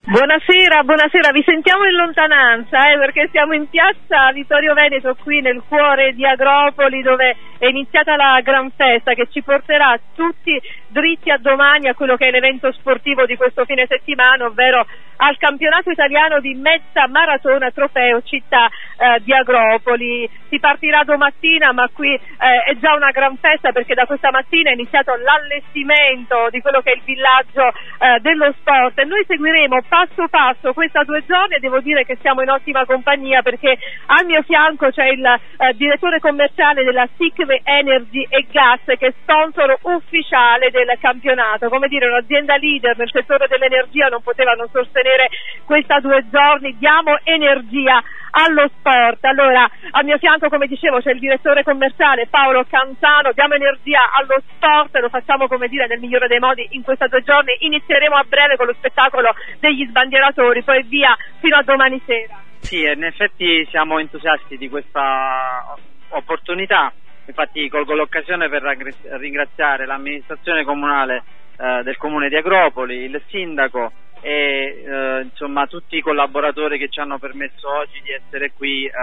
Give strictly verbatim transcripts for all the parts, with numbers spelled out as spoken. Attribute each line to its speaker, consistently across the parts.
Speaker 1: Buonasera, buonasera, vi sentiamo in lontananza eh, perché siamo in piazza Vittorio Veneto, qui nel cuore di Agropoli, dove è iniziata la gran festa che ci porterà tutti dritti a domani a quello che è l'evento sportivo di questo fine settimana, ovvero al campionato italiano di mezza maratona trofeo città eh, di Agropoli. Si partirà domattina, ma qui eh, è già una gran festa perché da questa mattina è iniziato l'allestimento di quello che è il villaggio eh, dello sport e noi seguiremo passo passo questa due giorni e devo dire che siamo in ottima compagnia perché al mio fianco c'è il eh, direttore commerciale della Sicme Energy e Gas, che è sponsor ufficiale del campionato. Come dire, un'azienda leader nel settore dell'energia non poteva non sostenere questa due giorni. Diamo energia allo sport. Allora, al mio fianco, come dicevo, c'è il direttore commerciale Paolo Canzano. Diamo energia allo sport, lo facciamo, come dire, nel migliore dei modi in questi due giorni. Inizieremo a breve con lo spettacolo degli sbandieratori, poi via fino a domani sera.
Speaker 2: Sì, in effetti siamo entusiasti di questa opportunità. Infatti colgo l'occasione per ringraziare l'amministrazione comunale eh, del comune di Agropoli, il sindaco e eh, insomma tutti i collaboratori che ci hanno permesso oggi di essere qui eh,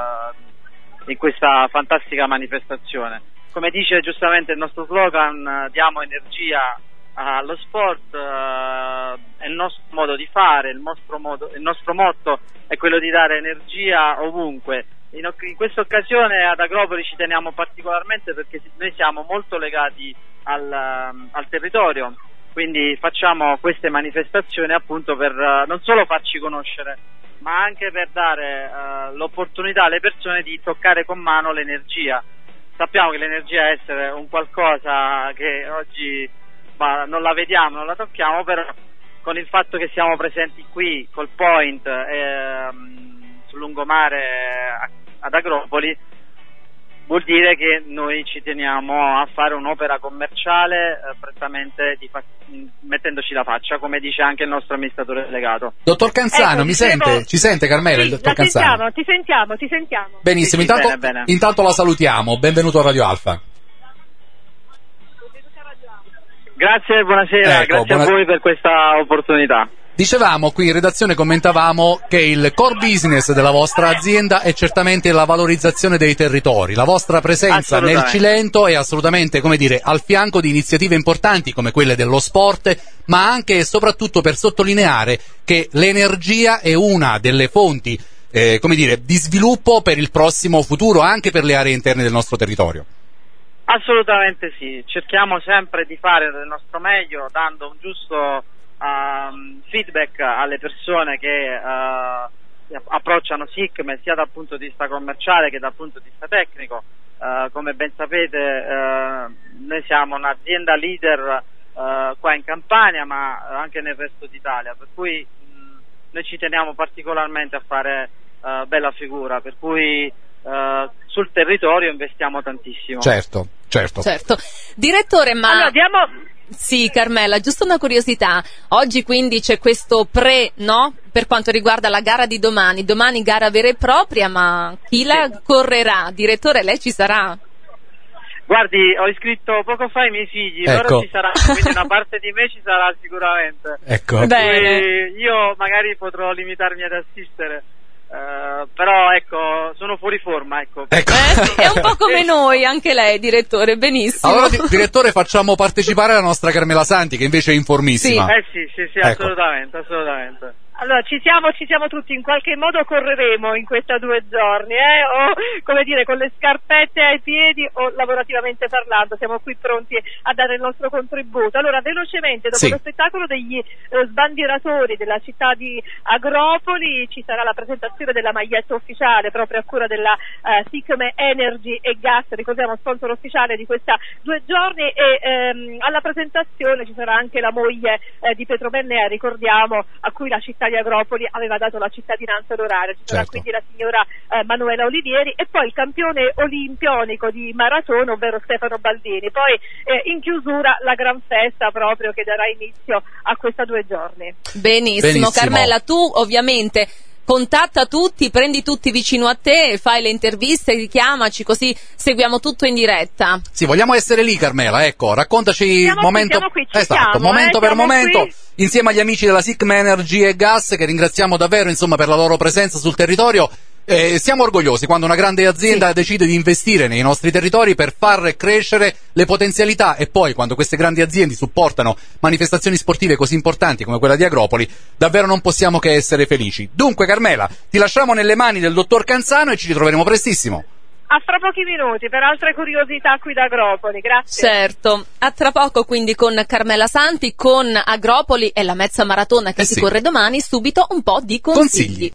Speaker 2: in questa fantastica manifestazione. Come dice giustamente il nostro slogan, diamo energia allo sport, eh, è il nostro modo di fare, il nostro, modo, il nostro motto è quello di dare energia ovunque. In, in questa occasione ad Agropoli ci teniamo particolarmente perché noi siamo molto legati al, al territorio, quindi facciamo queste manifestazioni appunto per uh, non solo farci conoscere, ma anche per dare uh, l'opportunità alle persone di toccare con mano l'energia. Sappiamo che l'energia è essere un qualcosa che oggi ma, non la vediamo, non la tocchiamo, però con il fatto che siamo presenti qui col Point eh, sul lungomare ad Agropoli, vuol dire che noi ci teniamo a fare un'opera commerciale eh, prettamente di fa- mettendoci la faccia, come dice anche il nostro amministratore delegato.
Speaker 3: Dottor Canzano,
Speaker 1: ecco,
Speaker 3: mi
Speaker 1: dicevo...
Speaker 3: sente? Ci sente Carmela?
Speaker 1: Sì,
Speaker 3: il dottor
Speaker 1: la
Speaker 3: Canzano?
Speaker 1: Sentiamo, ti sentiamo, ti sentiamo.
Speaker 3: Benissimo,
Speaker 2: sì, sì,
Speaker 3: intanto,
Speaker 2: bene, bene.
Speaker 3: intanto la salutiamo. Benvenuto a Radio Alfa.
Speaker 2: Grazie, buonasera,
Speaker 3: Ecco,
Speaker 2: grazie
Speaker 3: buona...
Speaker 2: a voi per questa opportunità.
Speaker 3: Dicevamo, qui in redazione commentavamo che il core business della vostra azienda è certamente la valorizzazione dei territori. La vostra presenza nel Cilento è assolutamente, come dire, al fianco di iniziative importanti come quelle dello sport, ma anche e soprattutto per sottolineare che l'energia è una delle fonti, eh, come dire, di sviluppo per il prossimo futuro, anche per le aree interne del nostro territorio.
Speaker 2: Assolutamente sì, cerchiamo sempre di fare del nostro meglio, dando un giusto Uh, feedback alle persone che uh, approcciano Sicme sia dal punto di vista commerciale che dal punto di vista tecnico. Uh, come ben sapete uh, noi siamo un'azienda leader uh, qua in Campania ma anche nel resto d'Italia, per cui mh, noi ci teniamo particolarmente a fare uh, bella figura, per cui uh, sul territorio investiamo tantissimo.
Speaker 3: Certo, certo.
Speaker 4: Certo. Direttore, ma...
Speaker 1: Allora, diamo...
Speaker 4: Sì, Carmela, giusto una curiosità. Oggi quindi c'è questo pre, no? Per quanto riguarda la gara di domani. Domani gara vera e propria, ma chi la correrà? Direttore, lei ci sarà?
Speaker 2: Guardi, ho iscritto poco fa i miei figli,
Speaker 3: ecco.
Speaker 2: Loro ci saranno, quindi una parte di me ci sarà sicuramente.
Speaker 3: Ecco.
Speaker 4: Bene.
Speaker 2: Io magari potrò limitarmi ad assistere. Uh, però ecco, sono fuori forma, ecco.
Speaker 3: ecco.
Speaker 4: Eh, è un po' come noi, anche lei, direttore, benissimo.
Speaker 3: Allora, di- direttore, facciamo partecipare la nostra Carmela Santi, che invece è informissima.
Speaker 2: Sì. Eh sì, sì, sì,
Speaker 3: ecco.
Speaker 2: assolutamente, assolutamente.
Speaker 1: Allora, ci siamo, ci siamo tutti, in qualche modo correremo in questi due giorni, eh? O, come dire, con le scarpette ai piedi o lavorativamente parlando, siamo qui pronti a dare il nostro contributo. Allora, velocemente, dopo
Speaker 3: sì.
Speaker 1: lo spettacolo degli eh, sbandieratori della città di Agropoli, ci sarà la presentazione della maglietta ufficiale, proprio a cura della eh, Sicme Energy e Gas, ricordiamo sponsor ufficiale di questa due giorni, e ehm, alla presentazione ci sarà anche la moglie eh, di Pietro Bennea, ricordiamo, a cui la città di Agropoli aveva dato la cittadinanza onoraria. Ci sarà
Speaker 3: certo.
Speaker 1: quindi la signora eh, Manuela Olivieri e poi il campione olimpionico di maratona, ovvero Stefano Baldini. Poi eh, in chiusura la gran festa proprio che darà inizio a questa due giorni.
Speaker 4: Benissimo,
Speaker 3: Benissimo.
Speaker 4: Carmela, tu ovviamente contatta tutti, prendi tutti vicino a te, fai le interviste, richiamaci, così seguiamo tutto in diretta.
Speaker 3: Sì, vogliamo essere lì, Carmela, ecco, raccontaci
Speaker 1: siamo
Speaker 3: momento,
Speaker 1: qui, qui, ci
Speaker 3: esatto,
Speaker 1: siamo,
Speaker 3: momento
Speaker 1: eh,
Speaker 3: per
Speaker 1: siamo
Speaker 3: momento,
Speaker 1: qui.
Speaker 3: insieme agli amici della Sicma Energy e Gas, che ringraziamo davvero, insomma, per la loro presenza sul territorio. Eh, siamo orgogliosi quando una grande azienda sì. decide di investire nei nostri territori per far crescere le potenzialità, e poi quando queste grandi aziende supportano manifestazioni sportive così importanti come quella di Agropoli, davvero non possiamo che essere felici. Dunque, Carmela, ti lasciamo nelle mani del dottor Canzano e ci ritroveremo prestissimo.
Speaker 1: A fra pochi minuti per altre curiosità qui da Agropoli, grazie.
Speaker 4: Certo, a tra poco quindi con Carmela Santi, con Agropoli e la mezza maratona che
Speaker 3: eh
Speaker 4: si
Speaker 3: sì.
Speaker 4: corre domani, subito un po' di consigli. consigli.